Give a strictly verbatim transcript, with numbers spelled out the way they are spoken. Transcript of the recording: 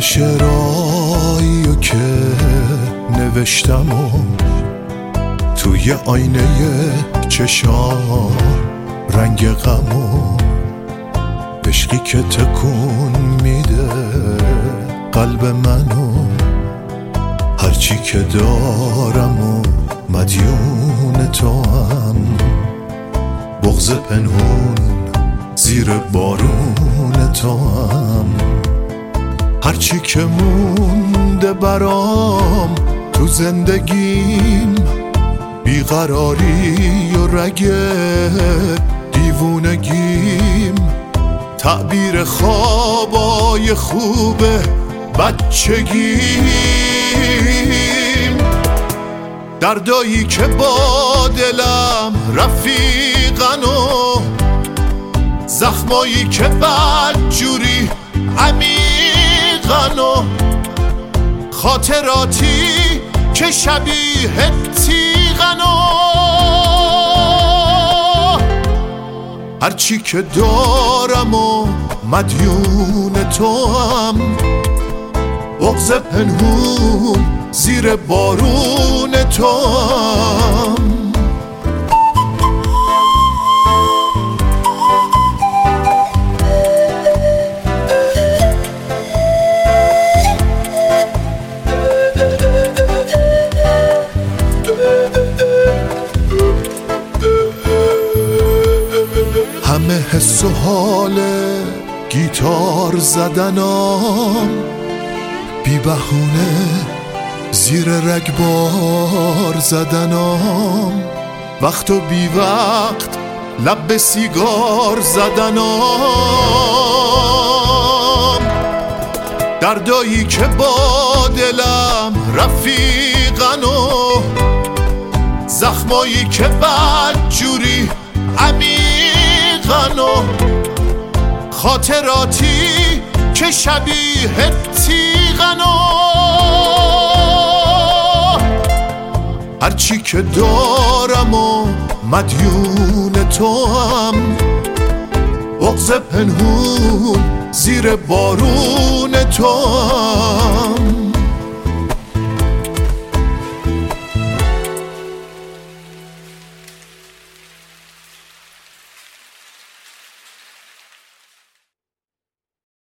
شعرهایی که نوشتم و توی آینه چشام رنگ غم و عشقی که تکون میده قلب منو، هرچی که دارم و مدیون تو هم، بغض پنهون زیر بارون تو هم، هرچی که مونده برام تو زندگیم، بیقراری و رگ دیوونگیم، تعبیر خوابای خوب بچگیم، دردایی که با دلم رفیقن و زخمایی که بدجوری عمیقن و خاطراتی که شبیه تیغن و هرچی که دارم و مدیون تو هم، بغض پنهون زیر بارون تو هم. همه حس و حال گیتار زدنام، بی بهونه زیر رگبار زدنام، وقت و بی وقت لب به سیگار زدنام، دردایی که با دلم رفیقن و زخمایی که بدجوری عمیقن و خاطراتی که شبیه تیغن و هرچی که دارم و مدیون تو هم، بغض پنهون زیر بارون تو هم.